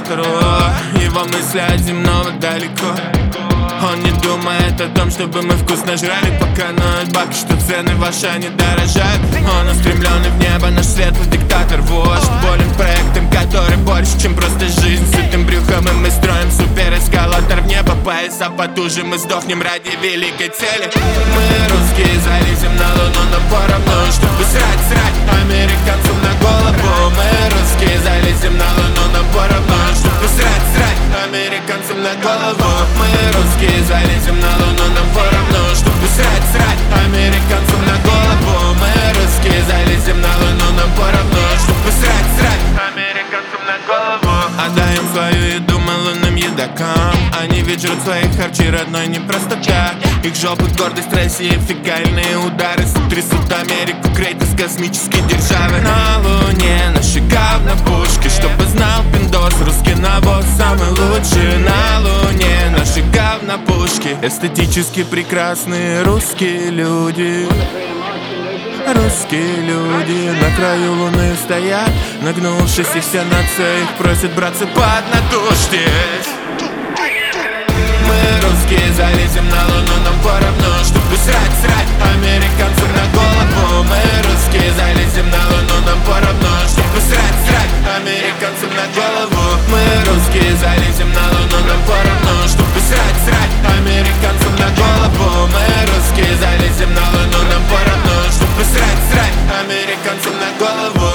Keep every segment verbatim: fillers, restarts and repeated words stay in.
диктатор, его мысли от земного далеко. Он не думает о том, чтобы мы вкусно жрали, пока ноют бабки, что цены ваши не дорожают. Он устремленный в небо, наш светлый диктатор, вождь. Болен проектом, который больше, чем просто жизнь. Сытым брюхом и мы строим супер эскалатор в небо. Пояса потуже, мы сдохнем ради великой цели. Мы русские, залезем на луну, но поровну, чтобы срать, срать американцам на голову. Мы русские, залезем на луну, но поровну, чтобы срать, срать американцам на голову. Мы русские, залезем на луну, нам поровну, чтобы срать, срать американцам на голову. Мы русские, залезем на луну, нам поровну, чтобы срать, срать американцам на голову. Отдаем свою еду мы лунным едокам. Они ведь жрут свои харчи родной не просто так. Их жопы, гордость России, фекальные удары сотрясут Америку, Крейтус космической державы. На луне наши говна пушки, чтобы знал пиндос, русский навоз самый лучший. На луне наши говна пушки, эстетически прекрасные русские люди. Русские люди на краю луны стоят, нагнувшись, и вся нация их просит, братцы, поднатужьтесь. Мы русские, залезем на луну, нам поровну, чтобы срать, срать американцам на голову. Мы русские, залезем на луну, нам поровну, чтобы срать, срать американцам на голову. Мы русские, залезем на луну, нам поровну, чтобы срать, срать американцам на голову. Мы русские, залезем на луну, нам поровну, чтобы срать, срать американцам на голову.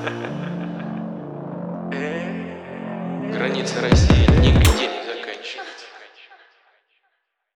Граница России нигде не заканчивается.